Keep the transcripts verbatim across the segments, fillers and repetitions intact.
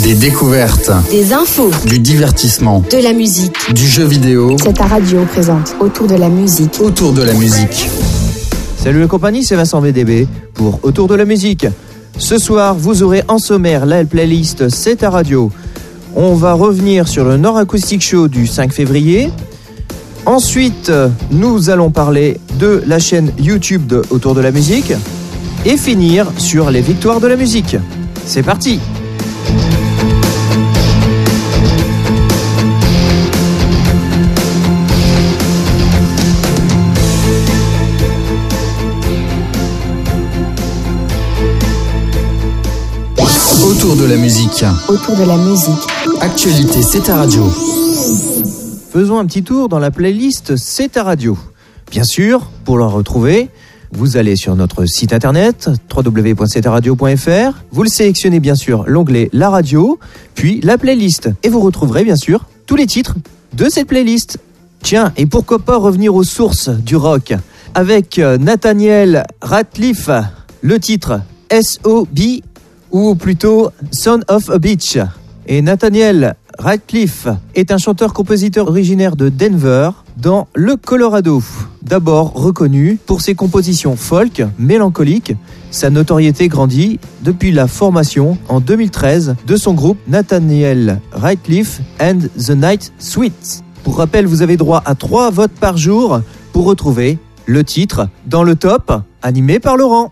Des découvertes, des infos, du divertissement, de la musique, du jeu vidéo. C'est ta radio présente Autour de la musique. Autour de la musique. Salut la compagnie, c'est Vincent V D B pour Autour de la musique. Ce soir, vous aurez en sommaire la playlist C'est ta radio. On va revenir sur le Nord Acoustic Show du cinq février. Ensuite, nous allons parler de la chaîne YouTube de Autour de la musique. Et finir sur les victoires de la musique. C'est parti! Autour de la musique. Autour de la musique. Actualité, c'est ta radio. Faisons un petit tour dans la playlist C'est ta radio. Bien sûr, pour la retrouver, vous allez sur notre site internet w w w point c'est ta radio point f r. Vous le sélectionnez bien sûr l'onglet La radio, puis la playlist. Et vous retrouverez bien sûr tous les titres de cette playlist. Tiens, et pourquoi pas revenir aux sources du rock avec Nathaniel Rateliff, le titre S O B ou plutôt Son of a Beach. Et Nathaniel Rateliff est un chanteur-compositeur originaire de Denver, dans le Colorado. D'abord reconnu pour ses compositions folk, mélancoliques, sa notoriété grandit depuis la formation en deux mille treize de son groupe Nathaniel Rateliff and the Night Sweets. Pour rappel, vous avez droit à trois votes par jour pour retrouver le titre dans le top, animé par Laurent.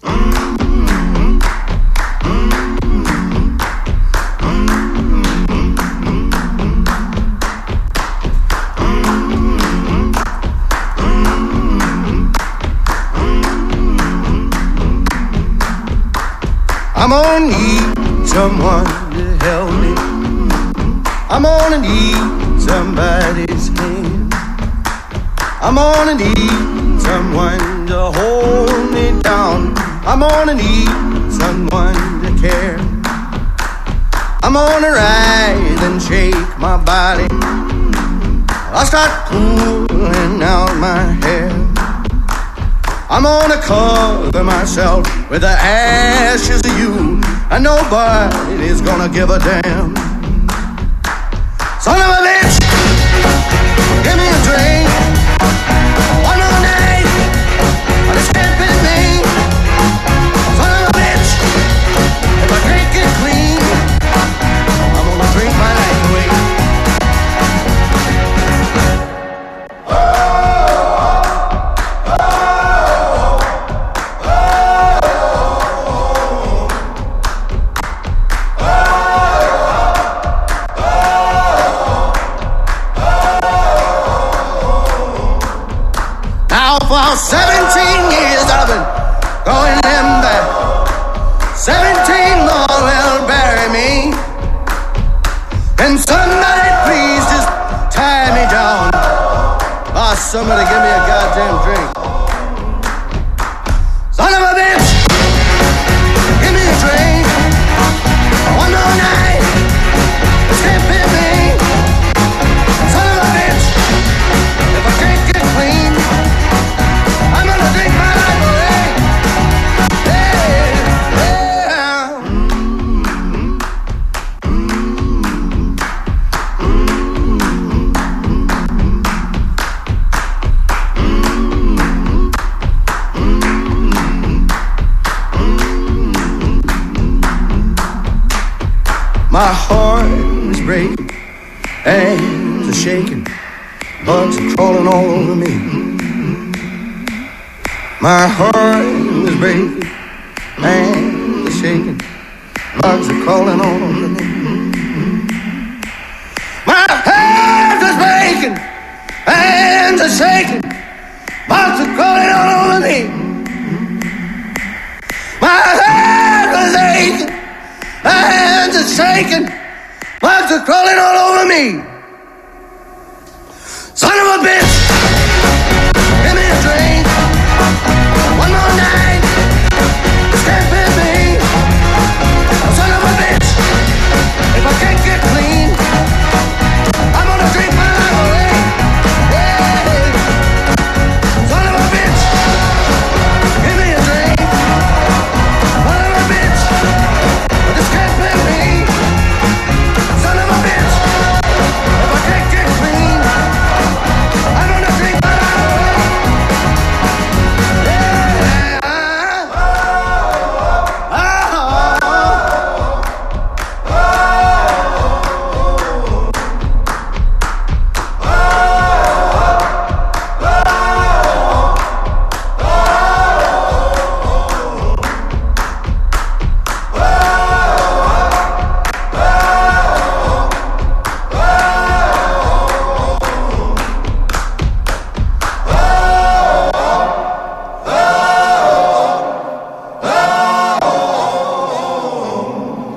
I'm gonna need someone to help me. I'm gonna need somebody's hand. I'm gonna need someone to hold me down. I'm gonna need someone to care. I'm gonna rise and shake my body. I'll start pulling out my hair. I'm gonna cover myself with the ashes of you, and nobody's gonna give a damn. Son of a bitch, give me a drink. One more night, I just can't fit me. Son of a bitch, if I drink it clean, I'm gonna drink my life away. seventeen years I've been going in back. seventeen more will bury me. And somebody please just tie me down. Oh, somebody give me a goddamn drink. Son of a bitch, give me a drink. One more night, this can't fit me. Son of a bitch, if I can't get clean, I'm gonna drink my life away. Yeah, yeah. My heart is breaking, hands are shaking, bugs are crawling all over me. My heart is breaking, hands are shaking, bugs are crawling all over me. My hands are breaking, hands are shaking, bugs are crawling all over me. My hands are aching, hands are shaking, bugs are crawling all over me. Son of a bitch, give me a drink. One more night, this can't fit me. Son of a bitch, if I can't get clean, I'm gonna drink my life away. Yeah. Son of a bitch, give me a drink. Son of a bitch, this can't fit me.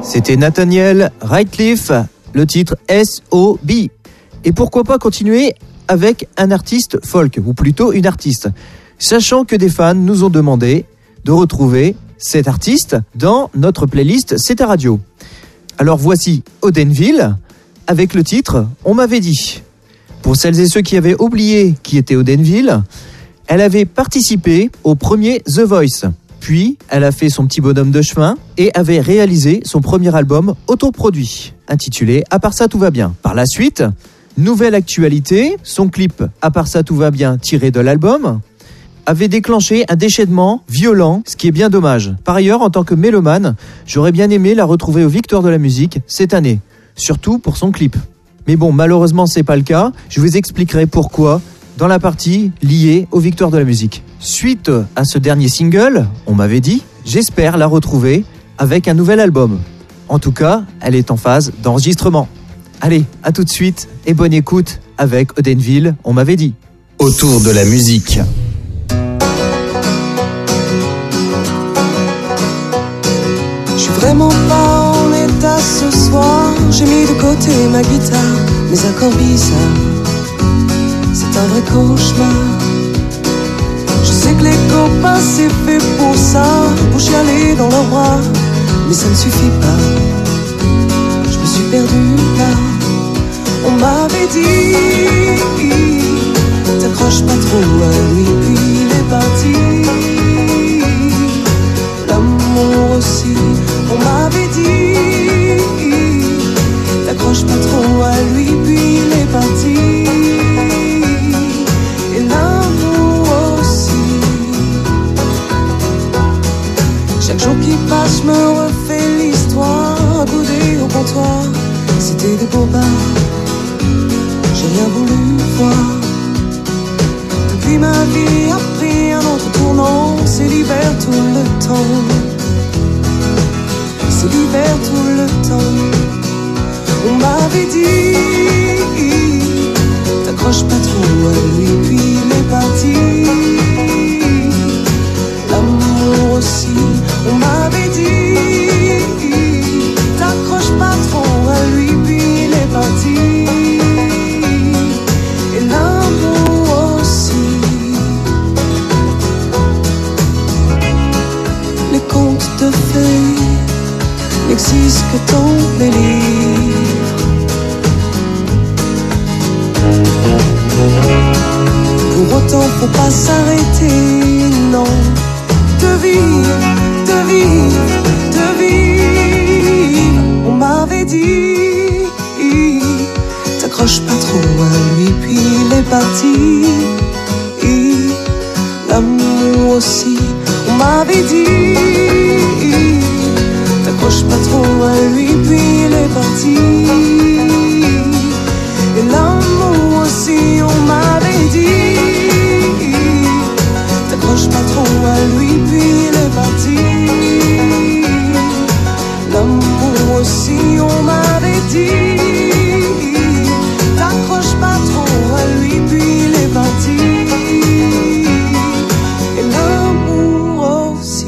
C'était Nathaniel Rateliff, le titre S O B. Et pourquoi pas continuer avec un artiste folk, ou plutôt une artiste, sachant que des fans nous ont demandé de retrouver cet artiste dans notre playlist C'est ta radio. Alors voici Odenville avec le titre On m'avait dit. Pour celles et ceux qui avaient oublié qui était Odenville, elle avait participé au premier The Voice. Puis, elle a fait son petit bonhomme de chemin et avait réalisé son premier album autoproduit, intitulé « À part ça, tout va bien ». Par la suite, nouvelle actualité, son clip « À part ça, tout va bien » tiré de l'album avait déclenché un déchaînement violent, ce qui est bien dommage. Par ailleurs, en tant que mélomane, j'aurais bien aimé la retrouver aux Victoires de la musique cette année, surtout pour son clip. Mais bon, malheureusement, c'est pas le cas. Je vous expliquerai pourquoi dans la partie liée aux Victoires de la musique. Suite à ce dernier single, on m'avait dit, j'espère la retrouver avec un nouvel album. En tout cas, elle est en phase d'enregistrement. Allez, à tout de suite et bonne écoute avec Odenville, on m'avait dit. Autour de la musique. Je suis vraiment pas en état ce soir. J'ai mis de côté ma guitare, mes accords bizarres. C'est un vrai cauchemar. Je sais que les copains c'est fait pour ça, pour chialer dans leurs bras, mais ça ne suffit pas. Je me suis perdu là. On m'avait dit, t'accroches pas trop à lui, puis il est parti. L'amour aussi, on m'avait dit, t'accroches pas trop à lui, puis il est parti. Et l'amour aussi. Chaque jour qui passe, je me refais l'histoire, accoudé au comptoir. C'était des bobards, j'ai rien voulu voir. Depuis ma vie a pris un autre tournant, c'est l'hiver tout le temps. C'est l'hiver tout le temps. On m'avait dit, t'accroches pas trop à lui, puis il est parti. L'amour aussi, on m'avait dit, t'accroches pas trop à lui, puis il est parti. Et l'amour aussi. Les contes de fées n'existe que dans les livres. Pour autant, faut pas s'arrêter, non. De vivre, de vivre, de vivre. On m'avait dit, t'accroches pas trop à lui, puis il est parti. L'amour aussi, on m'avait dit, t'accroches pas trop à lui, puis il est parti. Et l'amour aussi, on m'avait dit, t'accroches pas trop à lui, puis il est parti. L'amour aussi, on m'avait dit, t'accroches pas trop à lui, puis il est parti. Et l'amour aussi.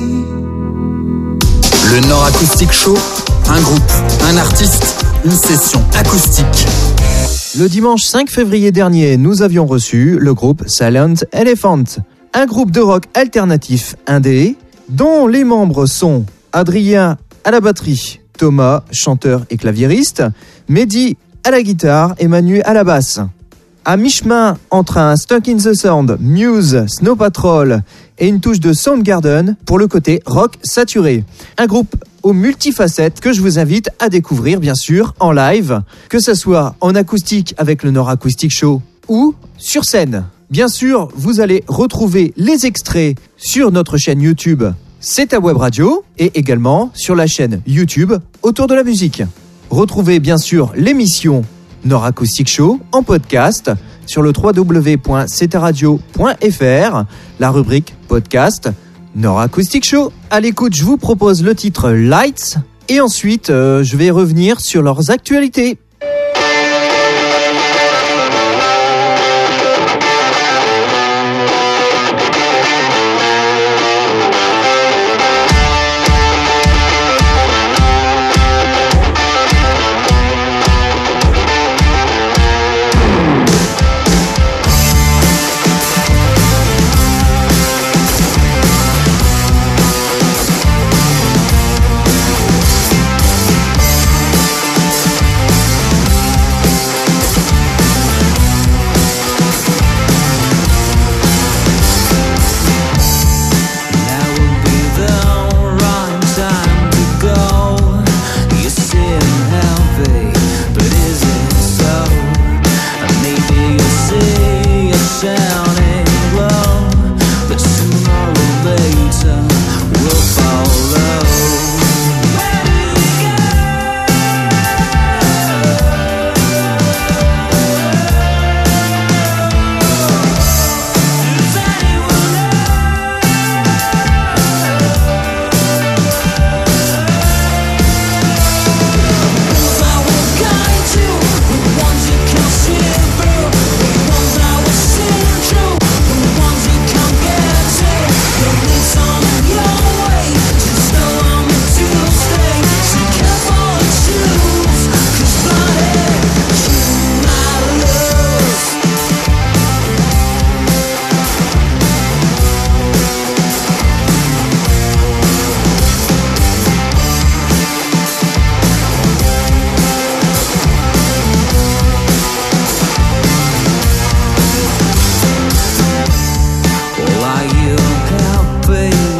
Le Nord Acoustic Show, un groupe, un artiste, une session acoustique. Le dimanche cinq février dernier, nous avions reçu le groupe Silent Elephant, un groupe de rock alternatif indé, dont les membres sont Adrien à la batterie, Thomas, chanteur et claviériste, Mehdi à la guitare et Manu à la basse. À mi-chemin entre un Stuck in the Sound, Muse, Snow Patrol et une touche de Soundgarden pour le côté rock saturé. Un groupe aux multifacettes que je vous invite à découvrir bien sûr en live, que ce soit en acoustique avec le Nord Acoustic Show ou sur scène. Bien sûr, vous allez retrouver les extraits sur notre chaîne YouTube C'est ta web radio et également sur la chaîne YouTube Autour de la musique. Retrouvez bien sûr l'émission Nord Acoustic Show en podcast sur le w w w point c t radio point f r, la rubrique podcast Nord Acoustic Show. À l'écoute, je vous propose le titre Lights et ensuite euh, je vais revenir sur leurs actualités.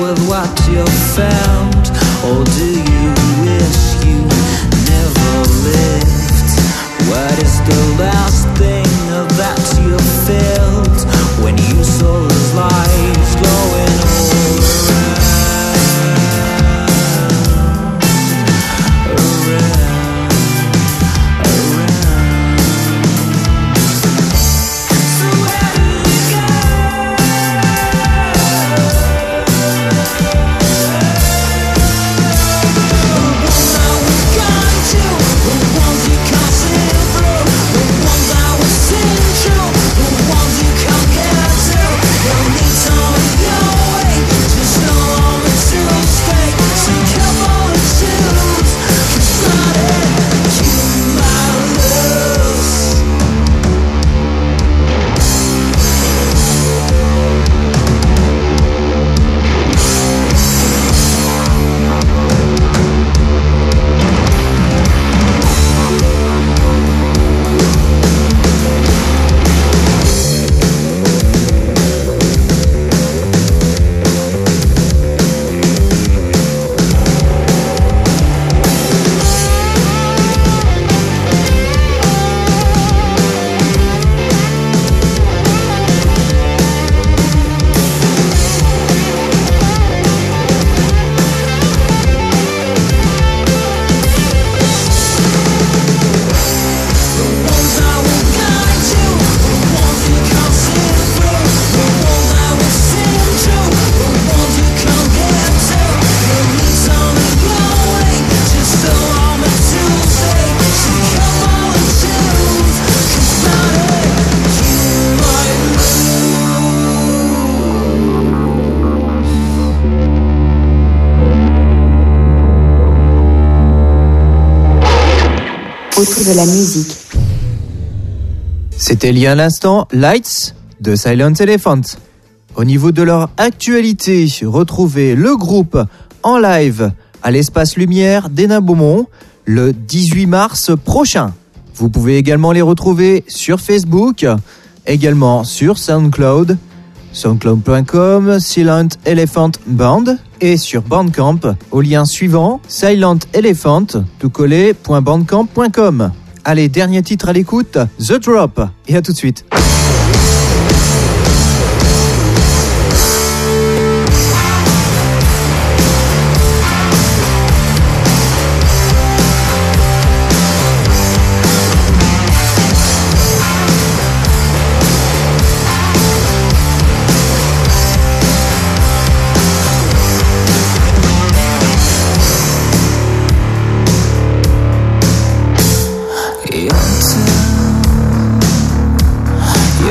with what you found, or do you wish you never lived? What is the last thing that you felt when you saw his life glowing all around, around, around? So where do you go? Autour de la musique. C'était il y a un instant Lights de Silent Elephant. Au niveau de leur actualité, retrouvez le groupe en live à l'Espace Lumière d'Hénin-Beaumont le dix-huit mars prochain. Vous pouvez également les retrouver sur Facebook, également sur SoundCloud, soundcloud point com, Silent Elephant Band, et sur Bandcamp au lien suivant silent elephant tout collé point bandcamp point com. Allez, dernier titre à l'écoute, The Drop, et à tout de suite. Your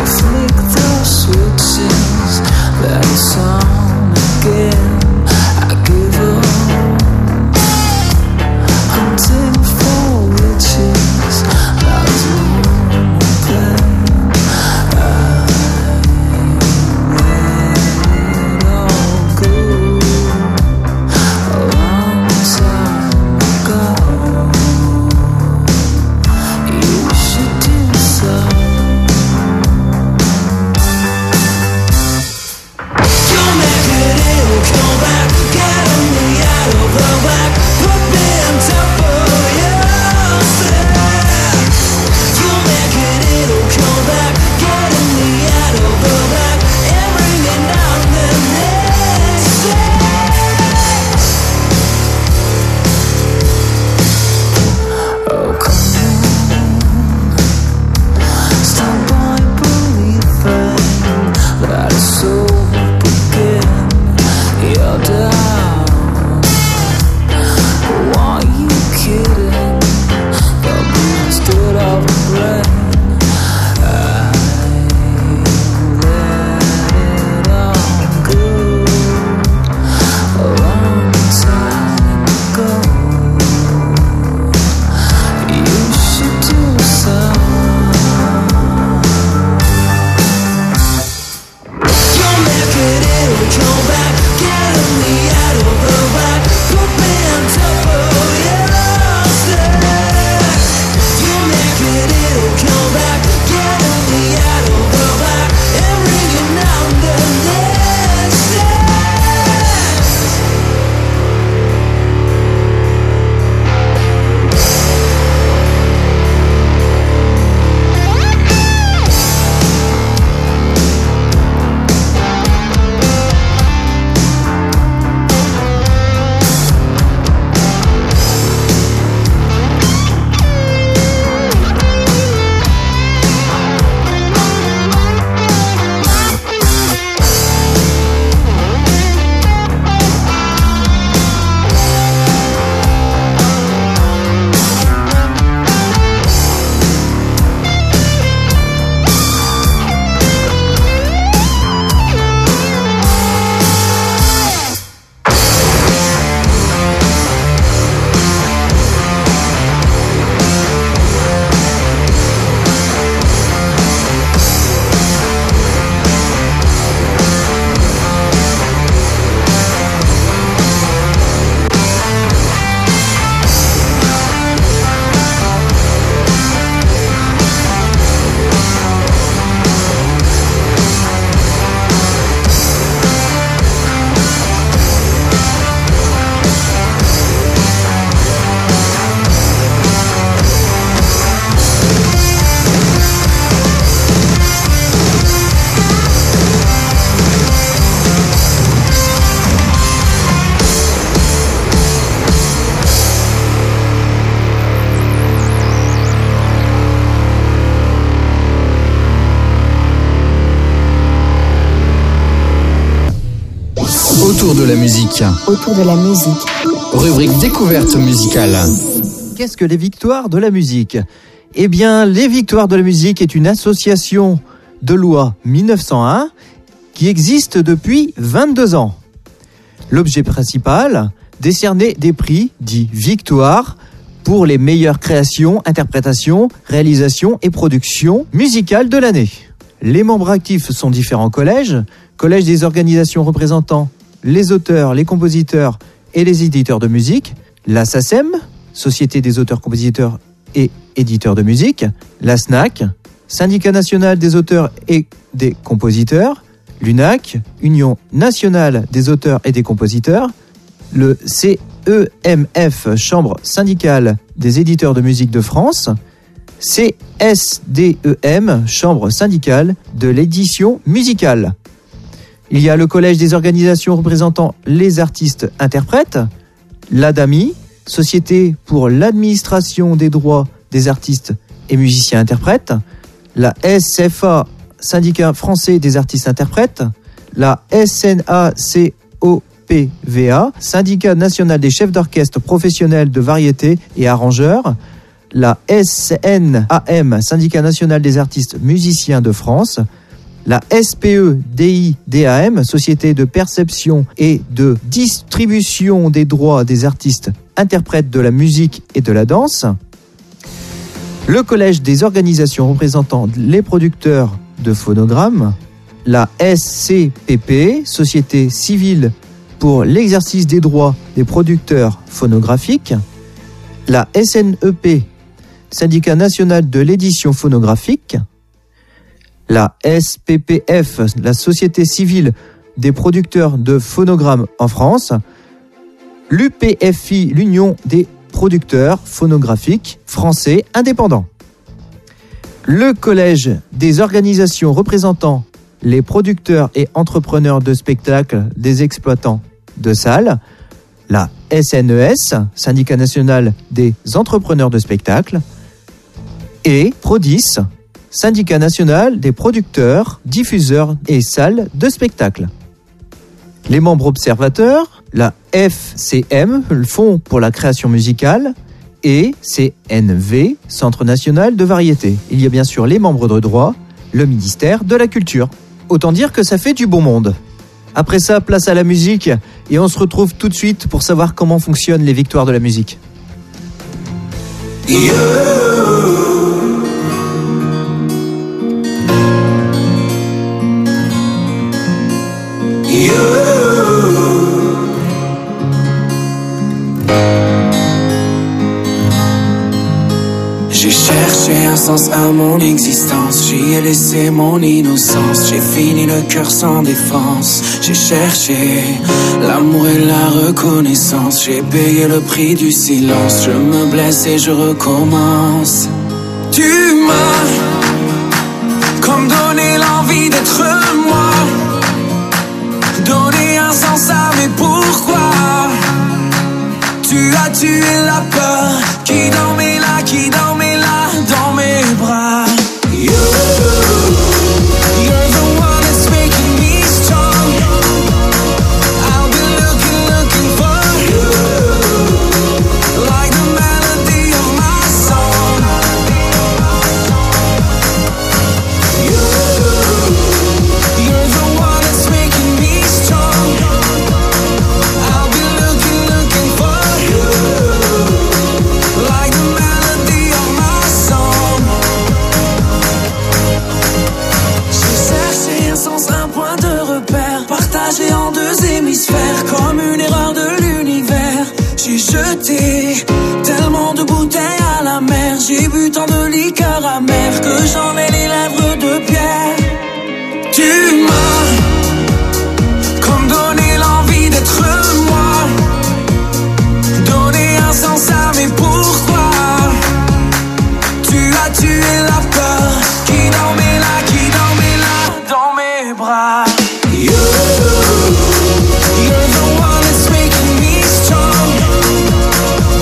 la musique. Autour de la musique. Rubrique découverte musicale. Qu'est-ce que les Victoires de la musique ? Eh bien, les Victoires de la musique est une association de loi mille neuf cent un qui existe depuis vingt-deux ans. L'objet principal, décerner des prix dits Victoires pour les meilleures créations, interprétations, réalisations et productions musicales de l'année. Les membres actifs sont différents collèges, collège des organisations représentant les auteurs, les compositeurs et les éditeurs de musique, la S A C E M, Société des auteurs, compositeurs et éditeurs de musique, la S N A C, Syndicat national des auteurs et des compositeurs, l'U N A C, Union nationale des auteurs et des compositeurs, le C E M F, Chambre syndicale des éditeurs de musique de France, C S D E M, Chambre syndicale de l'édition musicale. Il y a le Collège des organisations représentant les artistes-interprètes, l'A D A M I, Société pour l'administration des droits des artistes et musiciens-interprètes, la S F A, Syndicat français des artistes-interprètes, la S N A C O P V A, Syndicat national des chefs d'orchestre professionnels de variété et arrangeurs, la S N A M, Syndicat national des artistes musiciens de France, la S P E D I D A M, Société de perception et de distribution des droits des artistes interprètes de la musique et de la danse, le Collège des organisations représentant les producteurs de phonogrammes, la S C P P, Société civile pour l'exercice des droits des producteurs phonographiques, la S N E P, Syndicat national de l'édition phonographique, la S P P F, la Société civile des producteurs de phonogrammes en France, l'U P F I, l'Union des producteurs phonographiques français indépendants, le Collège des organisations représentant les producteurs et entrepreneurs de spectacles des exploitants de salles, la S N E S, Syndicat national des entrepreneurs de spectacles, et Prodis, Syndicat national des producteurs, diffuseurs et salles de spectacle. Les membres observateurs, la F C M, le Fonds pour la création musicale, et C N V, Centre national de variété. Il y a bien sûr les membres de droit, le ministère de la Culture. Autant dire que ça fait du bon monde. Après ça, place à la musique, et on se retrouve tout de suite pour savoir comment fonctionnent les Victoires de la musique. You, you. J'ai cherché un sens à mon existence, j'y ai laissé mon innocence, j'ai fini le cœur sans défense, j'ai cherché l'amour et la reconnaissance, j'ai payé le prix du silence, je me blesse et je recommence. Tu m'as comme donné l'envie d'être moi, donné un sens à mes pourquoi. Tu as tué la peur qui dormait là, qui dormait là dans mes bras. You, you're the one that's making me strong. I'll be looking, looking for you, like the melody of my song. You, you're the one that's making me strong. I'll be looking, looking for you, like the melody of my song. J'ai cherché un sens, un point de repère, partagé en deux hémisphères, comme une erreur de l'univers. J'ai jeté tellement de bouteilles à la mer, j'ai bu tant de liqueurs amères que j'en ai les lèvres de pierre. Tu m'as comme donné l'envie d'être moi, donné un sens à mes pourquoi. Tu as tué la peur qui dormait là, qui dormait là dans mes bras. You, you're the one that's making me strong.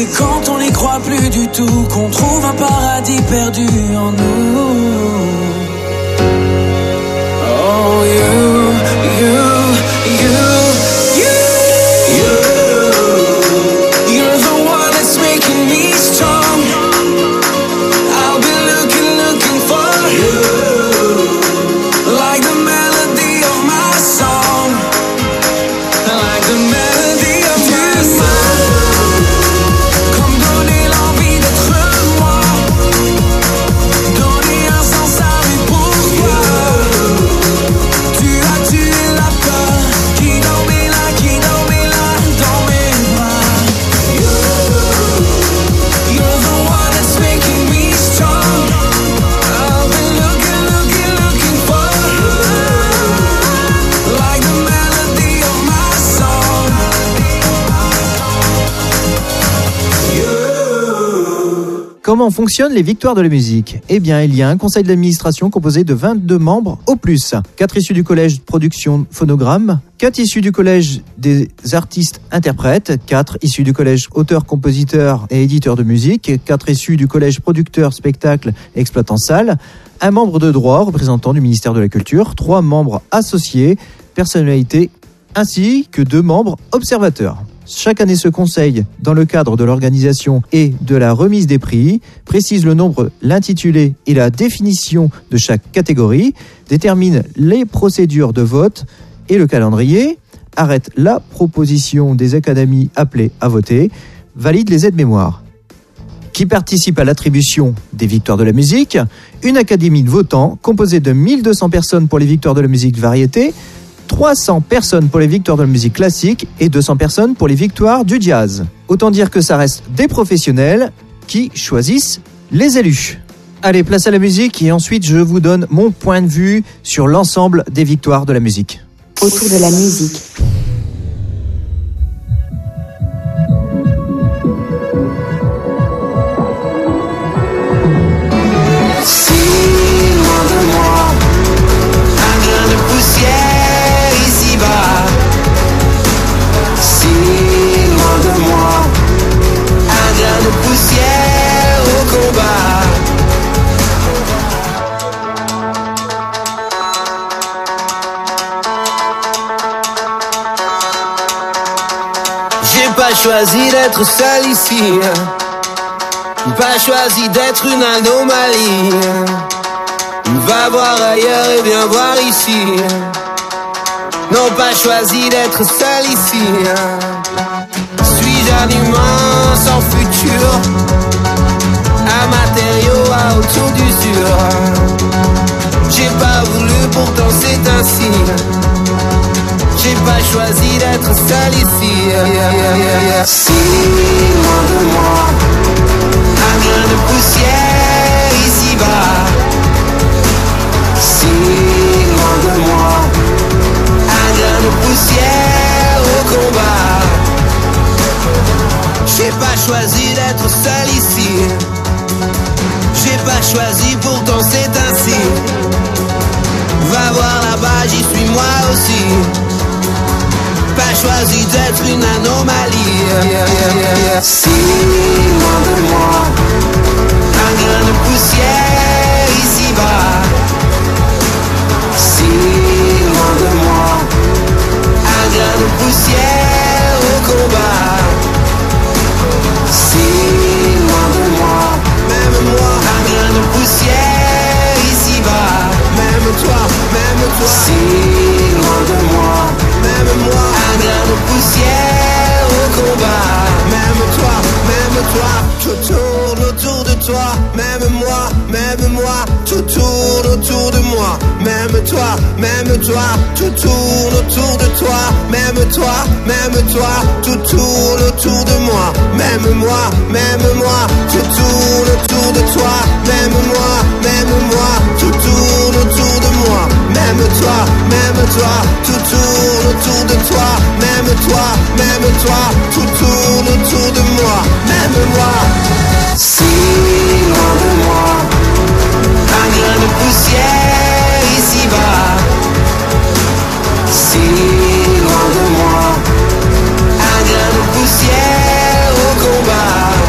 C'est quand on n'y croit plus du tout qu'on trouve un paradis perdu en nous. Oh, you, you, you, you, you. You're the one that's making me strong. I'll be looking, looking for you. Like the melody of my song. Like the melody of my song. Comme donner l'envie d'être moi. Donner un sens à mes pourquoi. Tu as tué la peur qui dormait là, qui dormait là dans mes bras. You, you're the one that's making me strong. I've been looking, looking, looking for you. Like the melody of my song. You. Comment fonctionnent les victoires de la musique ? Eh bien, il y a un conseil d'administration composé de vingt-deux membres au plus. quatre issus du collège de production phonogramme, quatre issus du collège des artistes interprètes, quatre issus du collège auteurs, compositeurs et éditeurs de musique, quatre issus du collège producteurs, spectacles et exploitants salles, un membre de droit représentant du ministère de la Culture, trois membres associés, personnalités, ainsi que deux membres observateurs. Chaque année, ce conseil, dans le cadre de l'organisation et de la remise des prix, précise le nombre, l'intitulé et la définition de chaque catégorie, détermine les procédures de vote et le calendrier, arrête la proposition des académies appelées à voter, valide les aides-mémoires. Qui participe à l'attribution des victoires de la musique ? Une académie de votants composée de mille deux cents personnes pour les victoires de la musique variété, trois cents personnes pour les victoires de la musique classique et deux cents personnes pour les victoires du jazz. Autant dire que ça reste des professionnels qui choisissent les élus. Allez, place à la musique et ensuite je vous donne mon point de vue sur l'ensemble des victoires de la musique. Autour de la musique. Si loin de moi, un grain de poussière ici-bas. Si loin de moi, un grain de poussière au combat. J'ai pas choisi d'être seul ici. Pas choisi d'être une anomalie. Va voir ailleurs et viens voir ici. Non, pas choisi d'être seul ici. Suis-je un humain sans futur? Un matériau à autour d'usure. J'ai pas voulu, pourtant c'est ainsi. J'ai pas choisi d'être seul ici. Si loin de moi, un grain de poussière ici-bas. Si loin de moi, un grain de poussière au combat. J'ai pas choisi d'être seul ici. J'ai pas choisi, pourtant c'est ainsi. Va voir là-bas, j'y suis moi aussi. Pas choisi d'être une anomalie. Si loin de moi, un grain de poussière ici-bas. Si loin de moi, un grain de poussière au combat. Si loin de moi, même moi, un grain de poussière ici-bas. Même toi, même toi. Si loin de moi, même moi, un grain de poussière au combat. Même toi, même toi, tout tourne autour de toi. Même moi, même moi, tout tourne autour de moi. Même toi, même toi, tout tourne autour de toi. Même toi, même toi, tout tourne autour de moi. Même moi, même moi, tout tourne autour de toi. Même moi, même moi, tout tourne autour de moi. Même toi, même toi, tout tourne autour de toi. Même toi, même toi, tout tourne autour de moi. Même moi, si loin de moi, un grain de poussière ici-bas. Si loin de moi, un grain de poussière au combat.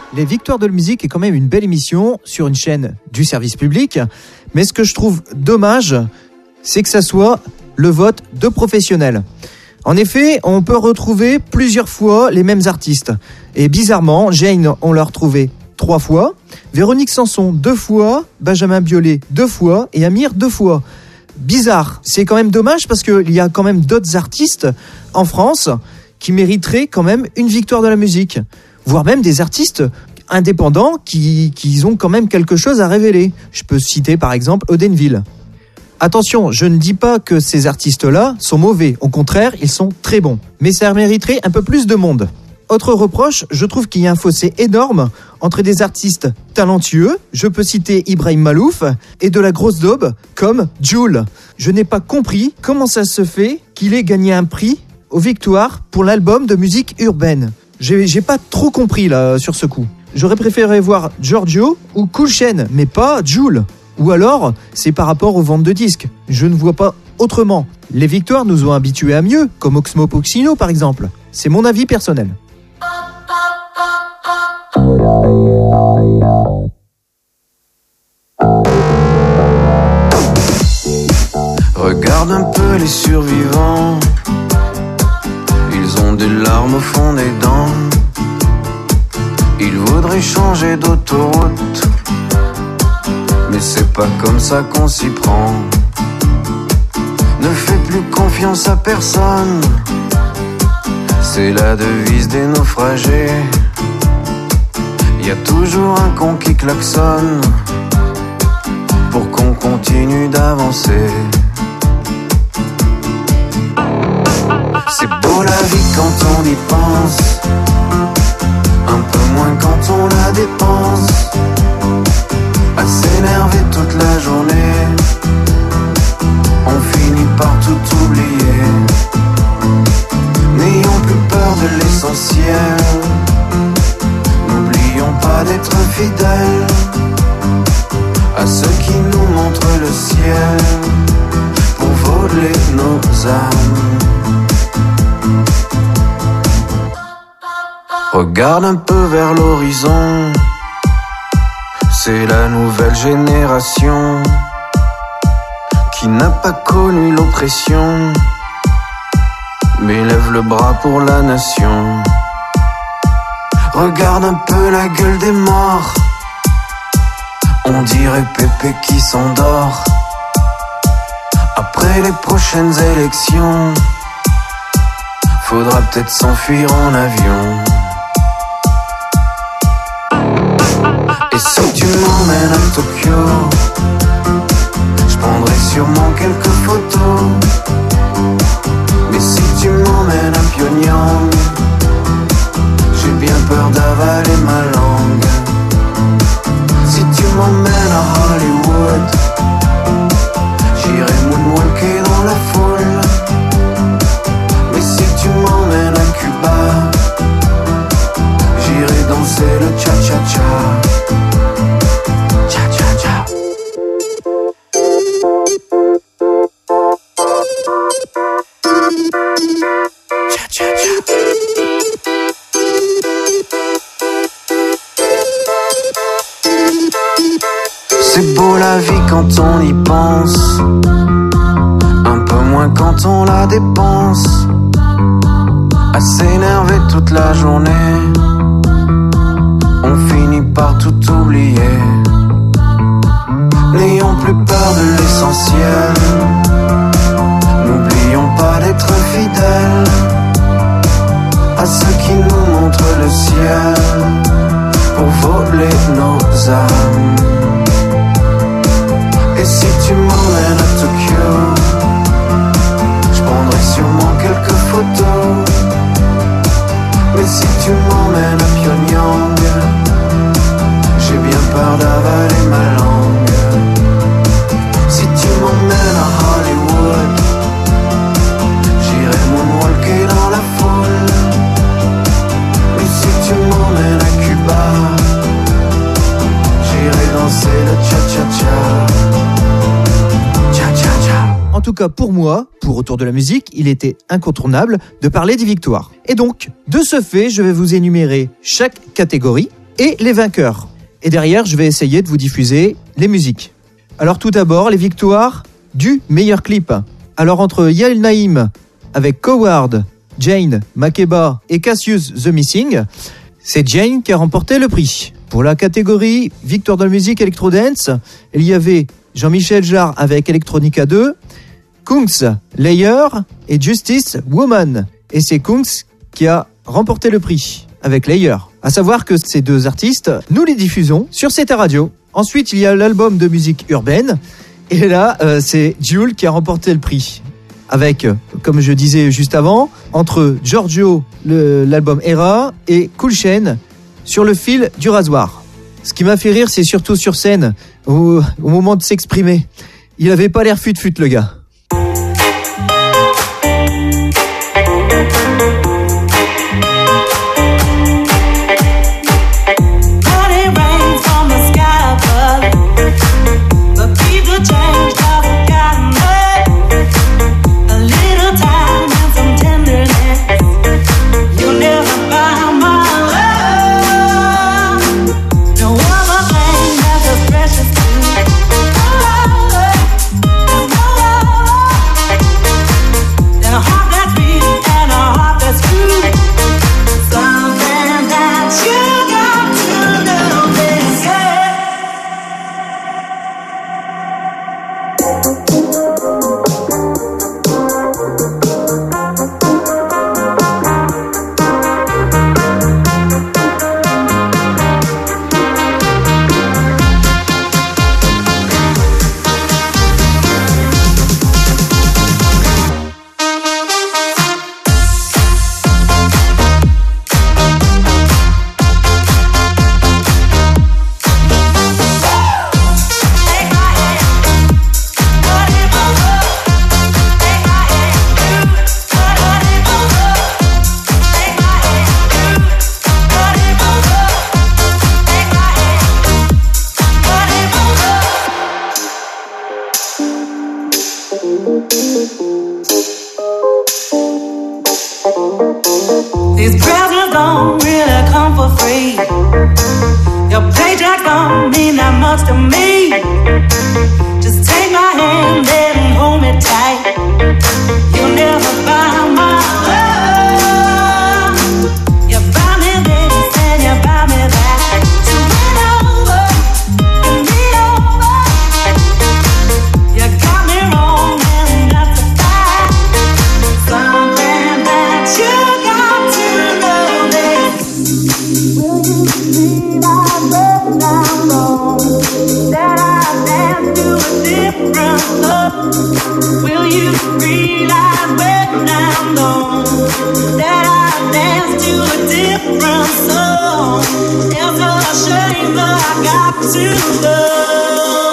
Les Victoires de la musique est quand même une belle émission sur une chaîne du service public. Mais ce que je trouve dommage, c'est que ça soit le vote de professionnels. En effet, on peut retrouver plusieurs fois les mêmes artistes. Et bizarrement, Jane, on l'a retrouvé trois fois, Véronique Sanson deux fois, Benjamin Biolay deux fois et Amir deux fois. Bizarre. C'est quand même dommage parce qu'il y a quand même d'autres artistes en France qui mériteraient quand même une victoire de la musique. Voire même des artistes indépendants qui, qui ont quand même quelque chose à révéler. Je peux citer par exemple Odenville. Attention, je ne dis pas que ces artistes-là sont mauvais. Au contraire, ils sont très bons. Mais ça mériterait un peu plus de monde. Autre reproche, je trouve qu'il y a un fossé énorme entre des artistes talentueux, je peux citer Ibrahim Malouf, et de la grosse daube comme Jul. Je n'ai pas compris comment ça se fait qu'il ait gagné un prix aux victoires pour l'album de musique urbaine. J'ai, j'ai pas trop compris là sur ce coup. J'aurais préféré voir Giorgio ou Cool Chain, mais pas Jul. Ou alors, c'est par rapport aux ventes de disques. Je ne vois pas autrement. Les victoires nous ont habitués à mieux, comme Oxmo Puccino par exemple. C'est mon avis personnel. Regarde un peu les survivants, ils ont des larmes au fond des dents. Ils voudraient changer d'autoroute, mais c'est pas comme ça qu'on s'y prend. Ne fais plus confiance à personne, c'est la devise des naufragés. Y a toujours un con qui klaxonne pour qu'on continue d'avancer. C'est beau la vie quand on y pense, un peu moins quand on la dépense. À s'énerver toute la journée, on finit par tout oublier. N'ayons plus peur de l'essentiel, n'oublions pas d'être fidèles à ceux qui nous montrent le ciel pour voler nos âmes. Regarde un peu vers l'horizon, c'est la nouvelle génération qui n'a pas connu l'oppression, mais lève le bras pour la nation. Regarde un peu la gueule des morts, on dirait Pépé qui s'endort. Après les prochaines élections, faudra peut-être s'enfuir en avion. Et si tu m'emmènes à Tokyo, je prendrai sûrement quelques photos. Mais si tu m'emmènes à Pyongyang, j'ai bien peur d'avaler ma langue. Si tu m'emmènes à Hollywood, j'irai moonwalker dans la foule. Mais si tu m'emmènes à Cuba, j'irai danser le cha-cha-cha. Cha-cha-cha. Cha-cha-cha. C'est beau la vie quand on y pense, un peu moins quand on la dépense. À s'énerver toute la journée, on finit par tout oublier. N'ayons plus peur de l'essentiel, n'oublions pas d'être fidèles à ceux qui nous montrent le ciel pour voler nos âmes. Et si tu m'emmènes à Tokyo, je prendrai sûrement quelques photos. Mais si tu m'emmènes à Pyongyang, j'ai bien peur d'avaler ma langue. Si tu m'emmènes à Hollywood, j'irai moonwalker dans la foule. Mais si tu m'emmènes à Cuba, j'irai danser le cha-cha-cha. En tout cas, pour moi, pour Autour de la musique, il était incontournable de parler des victoires. Et donc, de ce fait, je vais vous énumérer chaque catégorie et les vainqueurs. Et derrière, je vais essayer de vous diffuser les musiques. Alors tout d'abord, les victoires du meilleur clip. Alors entre Yael Naïm avec Coward, Jane, Makeba et Cassius The Missing, c'est Jane qui a remporté le prix. Pour la catégorie victoire de la musique Electro-Dance, il y avait Jean-Michel Jarre avec Electronica deux, Kungs, Layer et Justice, Woman. Et c'est Kungs qui a remporté le prix avec Layer. À savoir que ces deux artistes, nous les diffusons sur C T Radio. Ensuite, il y a l'album de musique urbaine. Et là, euh, c'est Jul qui a remporté le prix. Avec, comme je disais juste avant, entre Giorgio, le, l'album Era, et Cool Chain, Sur le fil du rasoir. Ce qui m'a fait rire, c'est surtout sur scène, au, au moment de s'exprimer. Il avait pas l'air fut-fut, le gars. These presents don't really come for free. Your paycheck don't mean that much to me. Just take my hand and hold me tight. You'll never buy my love. You buy me this and you buy me that. So win over and me over. You got me wrong and that's a fact. Something that you got to know this. Will you realize when I'm wrong that I dance to a different love? Will you realize when I'm gone that I dance to a different song? It's a shame that I got to love.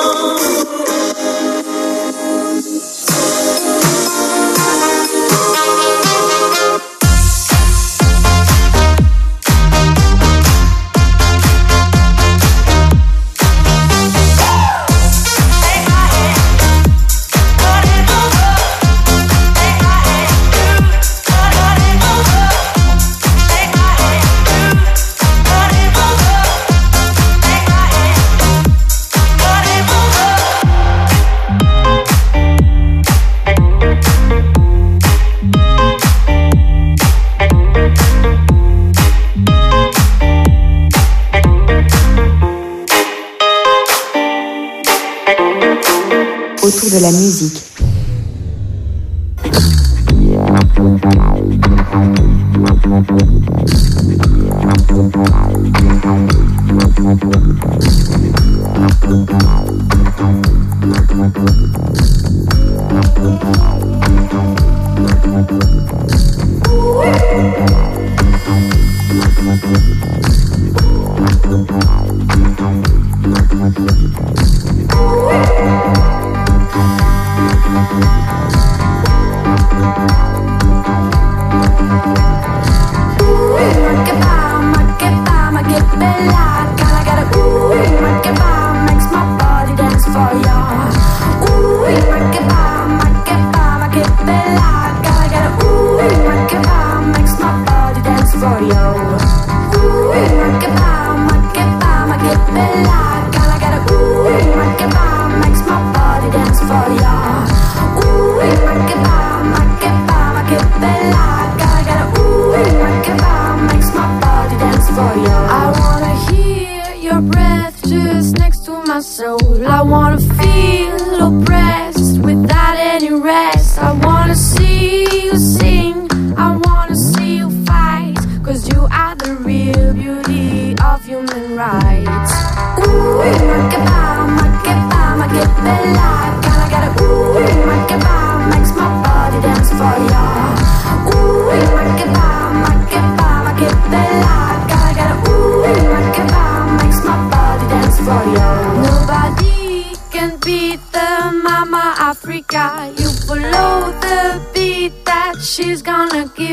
Autour de la musique.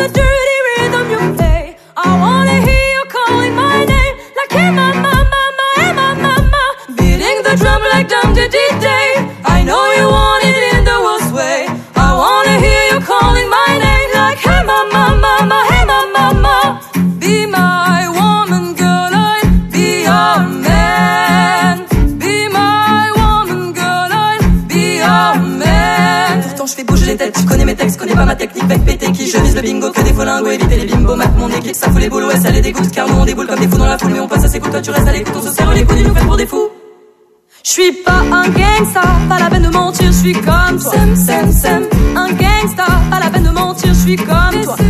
the dirty rhythm you play. I wanna hear you calling my name, like hey mama, mama, hey mama, mama. Beating the drum like dum di di day. I know you want it in the worst way. I wanna hear you calling my name, like hey mama, mama, hey mama, mama. Be my woman, girl, I'll be your man. Be my woman, girl, I'll be your man. Pourtant je fais bouger les têtes, tu connais mes textes, connais pas ma technique, bec pété qui je vise le bingo, que des faux lingots, éviter les bimbos, mat mon équipe, ça fout les boules, ouais ça les dégoûte, car nous on déboule comme des fous dans la foule, mais on passe à ses coups, toi tu restes à l'écoute, on se serre les coudes, ils nous fait pour des fous. J'suis pas un gangsta, pas la peine de mentir, j'suis comme toi. Sem, sem, sem, un gangsta, pas la peine de mentir, j'suis comme toi.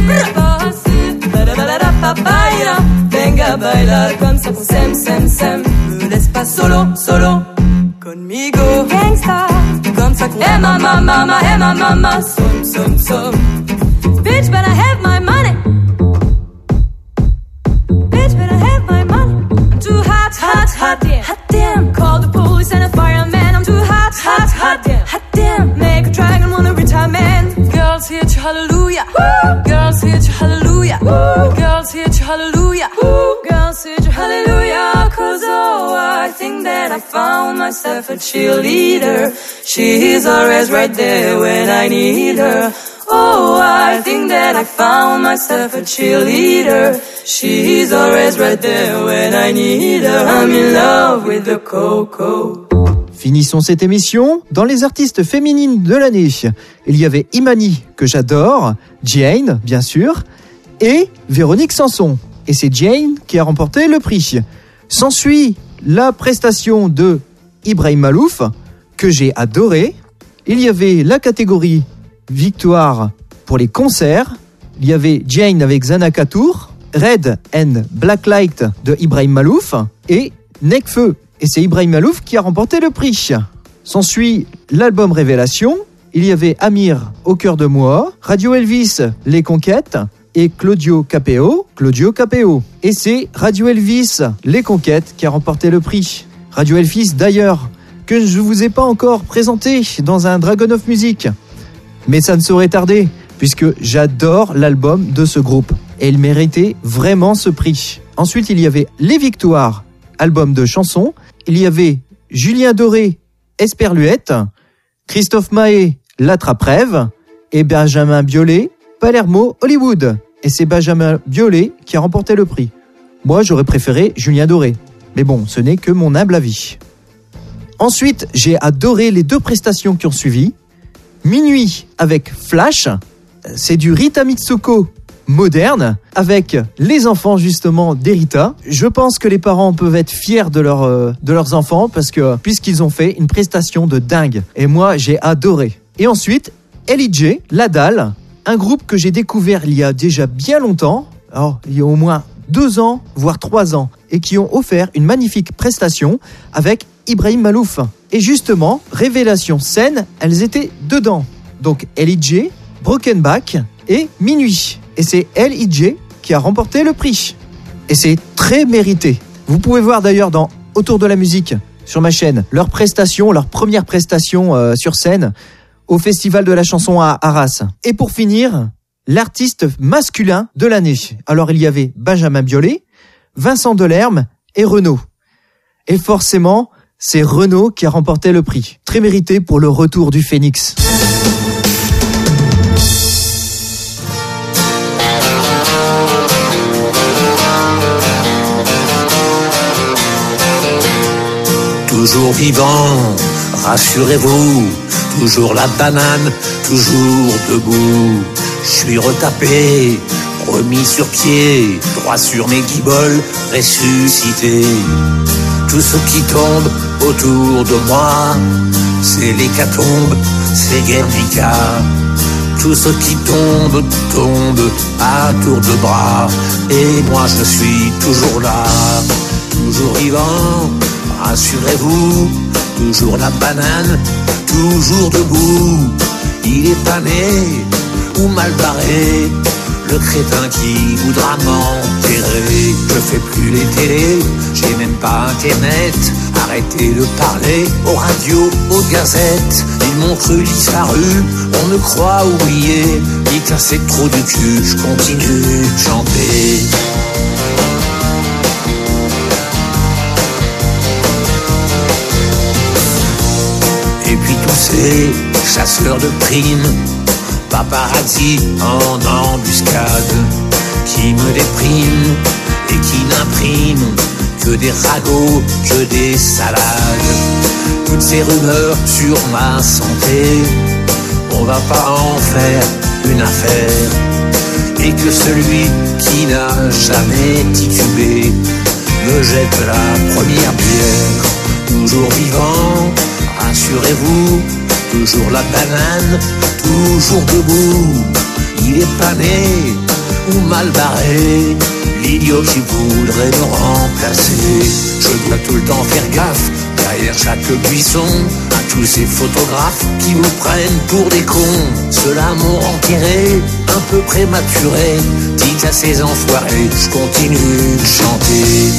Venga baila comme ça, sem, sem, sem. Me laisse pas solo, solo, conmigo. Gangsta, comme ça qu'on aime ma mama, mama, aime ma mama, som, som, som. Bitch better have my money. Bitch better have my money. I'm too hot, hot, hot, damn, hot damn. Call the police and a fireman. I'm too hot, hot, hot, damn, hot damn. Make a dragon wanna retire man. Girls hit you hallelujah. Woo. Girls hit you hallelujah. Woo. Girls hit you hallelujah. Woo. Girls hit you hallelujah. Cause oh, I think that I found myself a cheerleader. She is always right there when I need her. Oh, I think that I found myself a cheerleader. She's always right there when I need her. I'm in love with the coco. Finissons cette émission dans les artistes féminines de l'année. Il y avait Imani, que j'adore, Jane, bien sûr, et Véronique Sanson. Et c'est Jane qui a remporté le prix. S'ensuit la prestation de Ibrahim Malouf, que j'ai adoré. Il y avait la catégorie victoire pour les concerts. Il y avait Jane avec Zana Katour, Red and Blacklight de Ibrahim Malouf et Nekfeu. Et c'est Ibrahim Malouf qui a remporté le prix. S'ensuit l'album Révélation. Il y avait Amir, Au cœur de moi, Radio Elvis, Les Conquêtes et Claudio Capéo, Claudio Capéo. Et c'est Radio Elvis, Les Conquêtes qui a remporté le prix. Radio Elvis d'ailleurs, que je ne vous ai pas encore présenté dans un Dragon of Music. Mais ça ne saurait tarder, puisque j'adore l'album de ce groupe. Et il méritait vraiment ce prix. Ensuite, il y avait Les Victoires, album de chansons. Il y avait Julien Doré, Esperluette, Christophe Mahé, La Trappe-Rêve, et Benjamin Biolay, Palermo Hollywood. Et c'est Benjamin Biolay qui a remporté le prix. Moi, j'aurais préféré Julien Doré. Mais bon, ce n'est que mon humble avis. Ensuite, j'ai adoré les deux prestations qui ont suivi. Minuit avec Flash, c'est du Rita Mitsuko moderne, avec les enfants justement d'Erita. Je pense que les parents peuvent être fiers de, leur, euh, de leurs enfants, parce que puisqu'ils ont fait une prestation de dingue. Et moi, j'ai adoré. Et ensuite, L I J, La Dalle, un groupe que j'ai découvert il y a déjà bien longtemps, alors, il y a au moins deux ans, voire trois ans, et qui ont offert une magnifique prestation avec Ibrahim Malouf. Et justement, Révélation scène, elles étaient dedans. Donc L I J, Broken Back et Minuit. Et c'est L I J qui a remporté le prix. Et c'est très mérité. Vous pouvez voir d'ailleurs dans Autour de la musique, sur ma chaîne, leur prestation, leur première prestation euh, sur scène au Festival de la chanson à Arras. Et pour finir, l'artiste masculin de l'année. Alors il y avait Benjamin Biolay, Vincent Delerme et Renaud. Et forcément, c'est Renaud qui a remporté le prix. Très mérité pour le retour du Phénix. Toujours vivant, rassurez-vous, toujours la banane, toujours debout. Je suis retapé, remis sur pied, droit sur mes guiboles, ressuscité. Tout ce qui tombe autour de moi, c'est l'hécatombe, c'est Guernica. Tout ce qui tombe, tombe à tour de bras. Et moi je suis toujours là, toujours vivant, rassurez-vous, toujours la banane, toujours debout. Il est pas né ou mal barré, le crétin qui voudra m'enterrer. Je fais plus les télés, j'ai même pas internet. Arrêtez de parler aux radios, aux gazettes. Ils m'ont cru disparu, on me croit oublié. Dites assez trop du cul, je continue de chanter. Et puis tous ces chasseurs de primes, paparazzi en embuscade, qui me dépriment et qui n'impriment que des ragots, que des salades. Toutes ces rumeurs sur ma santé, on va pas en faire une affaire. Et que celui qui n'a jamais titubé me jette la première bière. Toujours vivant, rassurez-vous, toujours la banane, toujours debout. Il est pas né ou mal barré, l'idiot qui voudrait me remplacer. Je dois tout le temps faire gaffe, derrière chaque buisson, à tous ces photographes qui vous prennent pour des cons. Ceux-là m'ont enterré, un peu prématuré. Dites à ces enfoirés, je continue de chanter.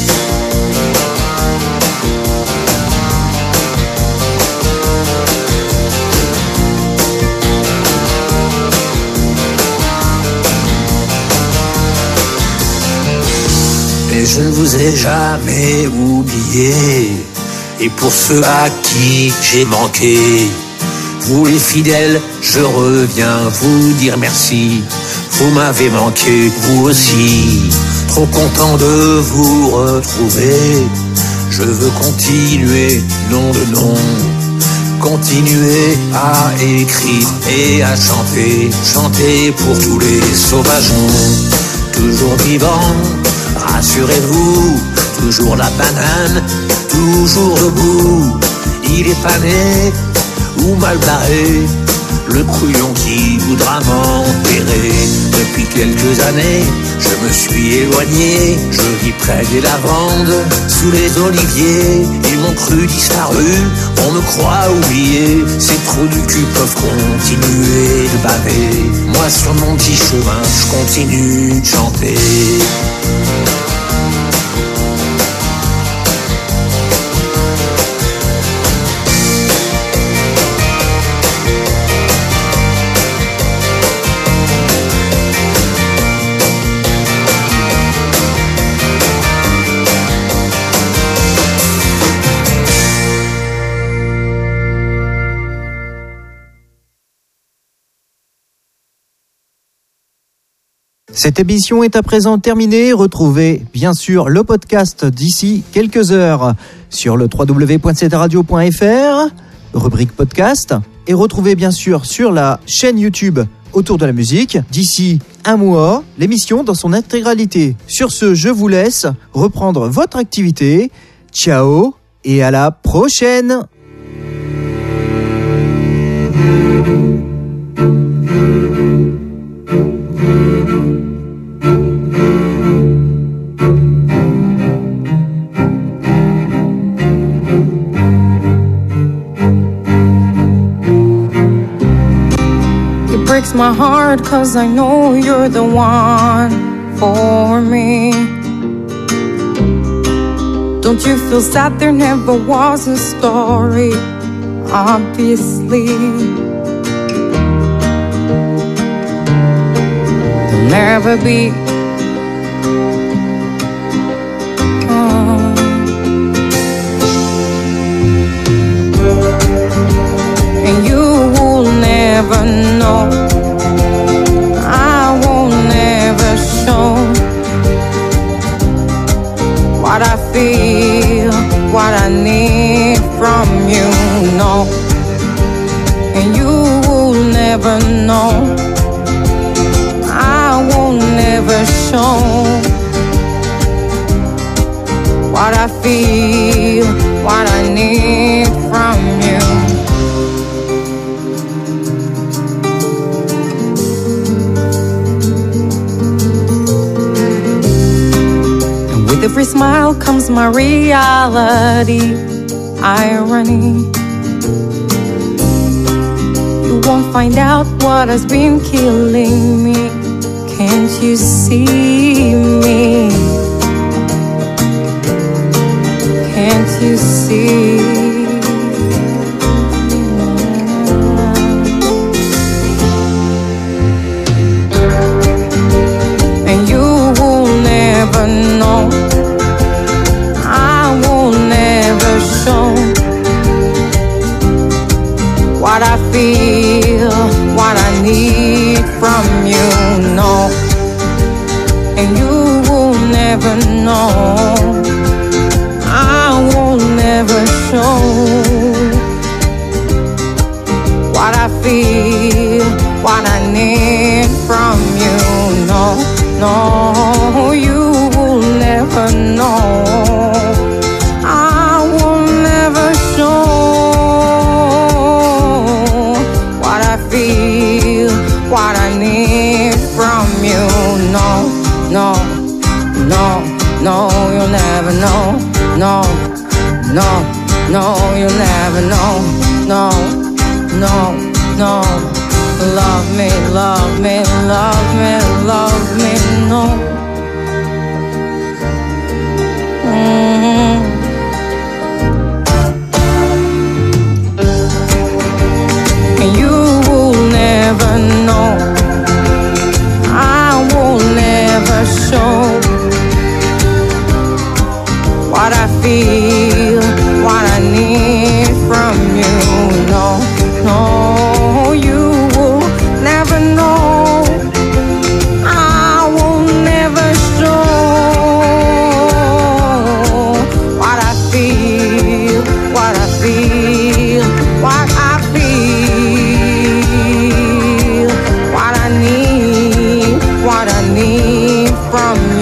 Mais je ne vous ai jamais oublié. Et pour ceux à qui j'ai manqué, vous les fidèles, je reviens vous dire merci. Vous m'avez manqué, vous aussi. Trop content de vous retrouver. Je veux continuer, nom de nom. Continuer à écrire et à chanter. Chanter pour tous les sauvageons. Toujours vivant, rassurez-vous, toujours la banane, toujours debout. Il est pas né ou mal barré, le couillon qui voudra m'enterrer. Depuis quelques années, je me suis éloigné, je vis près des lavandes, sous les oliviers. Ils m'ont cru disparu, on me croit oublié. Ces trous du cul peuvent continuer de baver. Moi sur mon petit chemin, je continue de chanter. Cette émission est à présent terminée. Retrouvez bien sûr le podcast d'ici quelques heures sur le w w w point c t radio point f r, rubrique podcast, et retrouvez bien sûr sur la chaîne YouTube Autour de la musique d'ici un mois l'émission dans son intégralité. Sur ce, je vous laisse reprendre votre activité. Ciao et à la prochaine. Breaks my heart cause I know you're the one for me. Don't you feel sad there never was a story, obviously. There'll never be. Oh. And you will never know. What I feel, what I need from you, no. And you will never know. I will never show what I feel, what I need from you. With every smile comes my reality, irony. You won't find out what has been killing me. Can't you see me? Can't you you see. And you will never know, I will never show what I feel, what I need from you, no. And you will never know, I will never show what I feel, what I need from you, no, no. You will never know, I will never show what I feel, what I need from you, no, no, no, no, you'll never know, no, no, no, you'll never know, no, no, no. Love me, love me, love me,